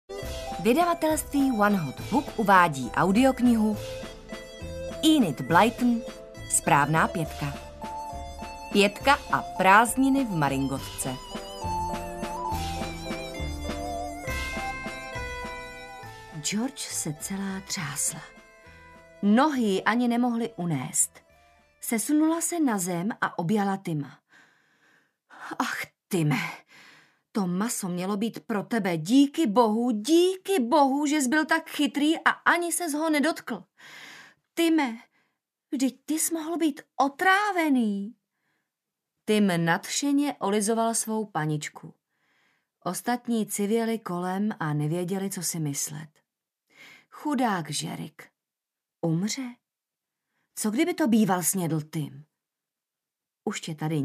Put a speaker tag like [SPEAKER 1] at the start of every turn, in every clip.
[SPEAKER 1] Vydavatelství One Hot Book uvádí audioknihu Enid Blyton, Správná pětka. Pětka a prázdniny v Maringotce. George se celá třásla. Nohy ji ani nemohly unést. Sesunula se na zem a objala Tima. Ach, Time, to maso mělo být pro tebe. Díky bohu, že jsi byl tak chytrý a ani ses ho nedotkl. Time, vždyť ty jsi mohl být otrávený. Tim nadšeně olizoval svou paničku. Ostatní civěli kolem a nevěděli, co si myslet. Chudák Žerik. Umře? Co kdyby to býval snědl Tim? Už tě tady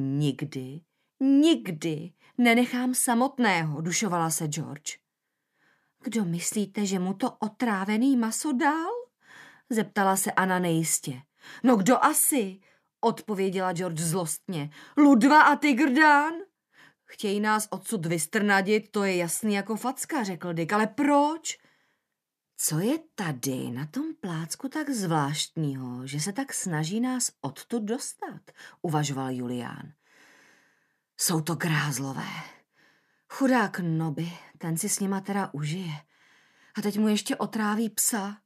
[SPEAKER 1] nikdy nenechám samotného, dušovala se George. Kdo myslíte, že mu to otrávený maso dal? Zeptala se Anna nejistě. No kdo asi? Odpověděla George zlostně. Ludva a Tigrdán? Chtějí nás odsud vystrnadit, to je jasný jako facka, řekl Dick, ale proč? Co je tady na tom plácku tak zvláštního, že se tak snaží nás odtud dostat, uvažoval Julián. Jsou to grázlové. Chudák Nobby, ten si s nima teda užije. A teď mu ještě otráví psa.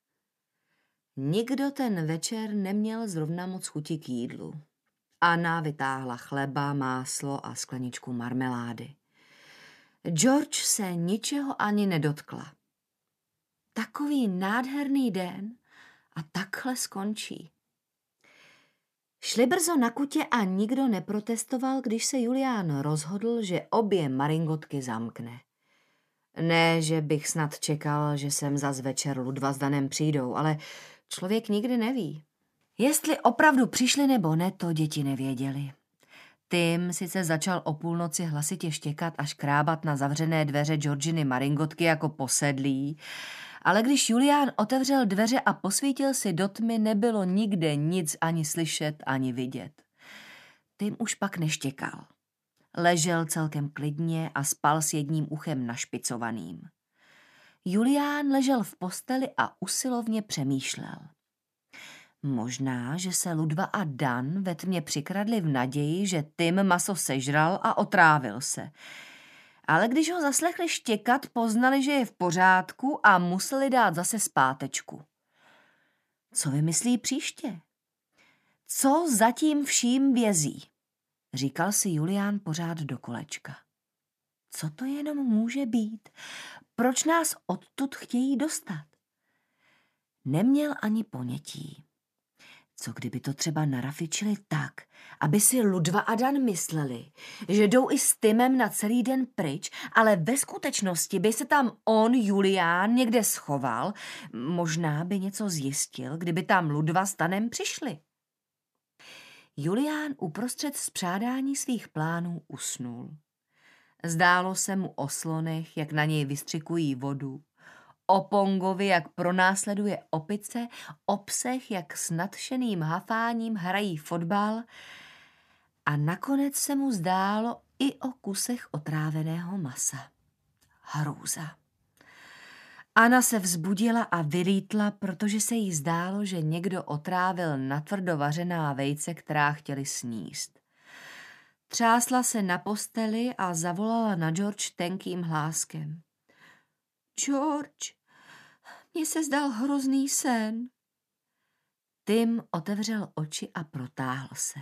[SPEAKER 1] Nikdo ten večer neměl zrovna moc chuti k jídlu. Anna vytáhla chleba, máslo a skleničku marmelády. George se ničeho ani nedotkla. Takový nádherný den a takhle skončí. Šli brzo na kutě a nikdo neprotestoval, když se Julián rozhodl, že obě Maringotky zamkne. Ne, že bych snad čekal, že sem zas večer Ludva s Danem přijdou, ale člověk nikdy neví. Jestli opravdu přišli nebo ne, to děti nevěděli. Tim sice začal o půlnoci hlasitě štěkat a škrábat na zavřené dveře Georginy Maringotky jako posedlý, ale když Julián otevřel dveře a posvítil si do tmy, nebylo nikde nic ani slyšet, ani vidět. Tim už pak neštěkal. Ležel celkem klidně a spal s jedním uchem našpicovaným. Julián ležel v posteli a usilovně přemýšlel. Možná, že se Ludva a Dan ve tmě přikradli v naději, že Tim maso sežral a otrávil se. Ale když ho zaslechli štěkat, poznali, že je v pořádku a museli dát zase zpátečku. Co vymyslí příště? Co zatím vším vězí? Říkal si Julián pořád do kolečka. Co to jenom může být? Proč nás odtud chtějí dostat? Neměl ani ponětí. Co kdyby to třeba narafičili tak, aby si Ludva a Dan mysleli, že jdou i s Timem na celý den pryč, ale ve skutečnosti by se tam on, Julián, někde schoval, možná by něco zjistil, kdyby tam Ludva s Danem přišli. Julián uprostřed spřádání svých plánů usnul. Zdálo se mu o slonech, jak na něj vystřikují vodu, o Pongovi, jak pronásleduje opice, o psech, jak s nadšeným hafáním hrají fotbal a nakonec se mu zdálo i o kusech otráveného masa. Hrůza. Anna se vzbudila a vylítla, protože se jí zdálo, že někdo otrávil natvrdo vařená vejce, která chtěli sníst. Třásla se na posteli a zavolala na George tenkým hláskem. George, mně se zdal hrozný sen. Tim otevřel oči a protáhl se.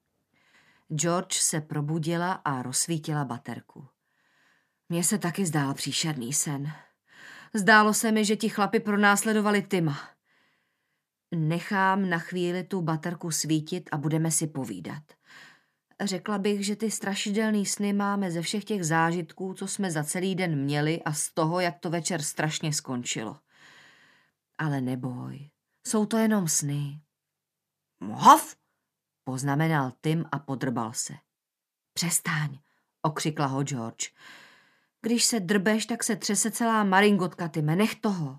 [SPEAKER 1] George se probudila a rozsvítila baterku. Mně se taky zdál příšerný sen. Zdálo se mi, že ti chlapi pronásledovali Tima. Nechám na chvíli tu baterku svítit a budeme si povídat. Řekla bych, že ty strašidelný sny máme ze všech těch zážitků, co jsme za celý den měli a z toho, jak to večer strašně skončilo. Ale neboj, jsou to jenom sny. Mhav, poznamenal Tim a podrbal se. Přestaň, okřikla ho George. Když se drbeš, tak se třese celá Maringotka, Time, nech toho.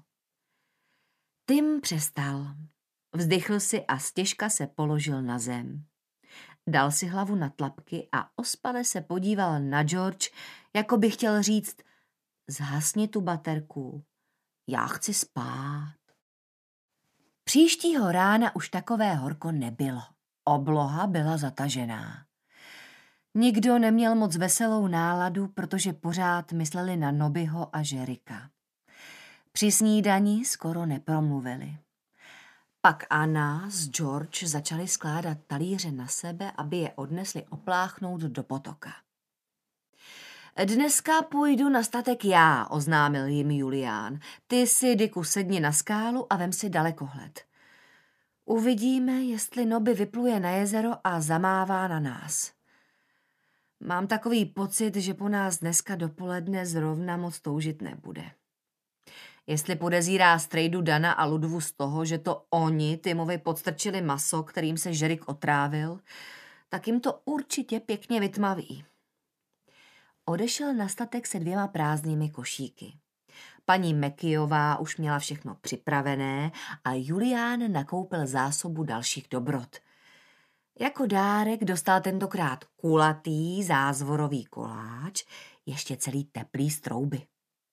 [SPEAKER 1] Tim přestal. Vzdychl si a stěžka se položil na zem. Dal si hlavu na tlapky a ospale se podíval na George, jako by chtěl říct, Zhasni tu baterku. Já chci spát. Příštího rána už takové horko nebylo. Obloha byla zatažená. Nikdo neměl moc veselou náladu, protože pořád mysleli na Nobbyho a Jerryka. Při snídani skoro nepromluvili. Pak Anna s George začali skládat talíře na sebe, aby je odnesli opláchnout do potoka. Dneska půjdu na statek já, oznámil jim Julián. Ty si, Dicku, sedni na skálu a vem si dalekohled. Uvidíme, jestli Nobby vypluje na jezero a zamává na nás. Mám takový pocit, že po nás dneska dopoledne zrovna moc toužit nebude. Jestli podezírá strejdu Dana a Ludvu z toho, že to oni Timovi podstrčili maso, kterým se Jerryk otrávil, tak jim to určitě pěkně vytmaví. Odešel na statek se 2 prázdnými košíky. Paní Mackeyová už měla všechno připravené a Julián nakoupil zásobu dalších dobrot. Jako dárek dostal tentokrát kulatý zázvorový koláč, ještě celý teplý z trouby.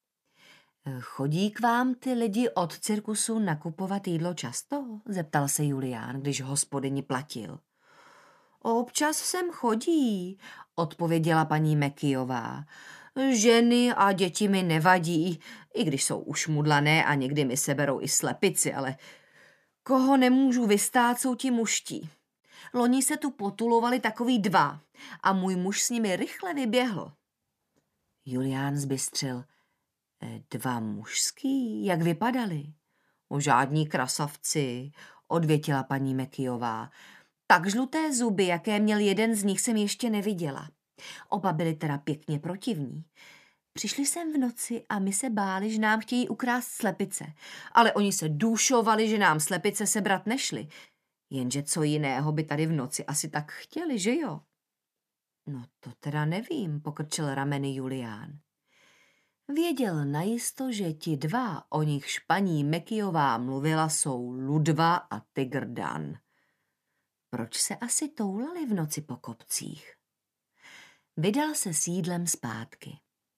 [SPEAKER 1] Chodí k vám ty lidi od cirkusu nakupovat jídlo často? Zeptal se Julián, když hospodyni platil. Občas sem chodí, odpověděla paní Mackeyová. Ženy a děti mi nevadí, i když jsou ušmudlané a někdy mi seberou i slepici, ale koho nemůžu vystát, jsou ti muští. Loni se tu potulovali takový 2 a můj muž s nimi rychle vyběhl. Julián zbystřil. 2 mužský? Jak vypadali? Žádní krasavci, odvětila paní Mackeyová. Tak žluté zuby, jaké měl jeden z nich, jsem ještě neviděla. Oba byli teda pěkně protivní. Přišli sem v noci a my se báli, že nám chtějí ukrást slepice, ale oni se důšovali, že nám slepice sebrat nešli. Jenže co jiného by tady v noci asi tak chtěli, že jo? No to teda nevím, pokrčil rameny Julián. Věděl najisto, že ti 2, o nichž paní Mackeyová mluvila, jsou Ludva a tygr Dan. Proč se asi toulali v noci po kopcích? Vydal se sídlem zpátky.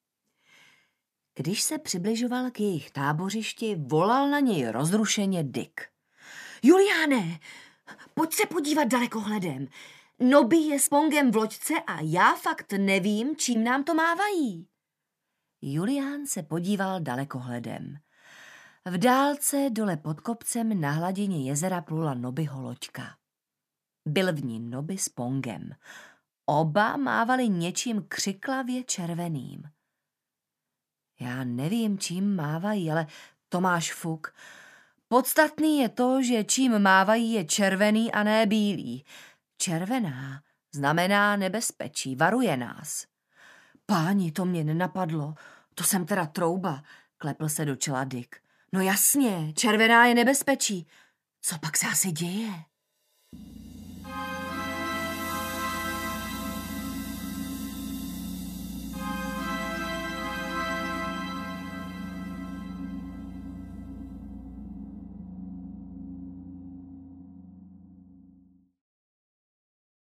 [SPEAKER 1] Když se přibližoval k jejich tábořišti, volal na něj rozrušeně Dick. Juliáne, pojď se podívat dalekohledem. Nobby je s Pongem v loďce a já fakt nevím, čím nám to mávají. Julián se podíval dalekohledem. V dálce dole pod kopcem na hladině jezera plula Nobbyho loďka. Byl v ní Nobby s Pongem. Oba mávali něčím křiklavě červeným. Já nevím, čím mávají, ale to máš fuk. Podstatný je to, že čím mávají je červený a ne bílý. Červená znamená nebezpečí, varuje nás. Páni, to mě nenapadlo, to jsem teda trouba, klepl se do čela Dick. No jasně, červená je nebezpečí. Co pak se asi děje?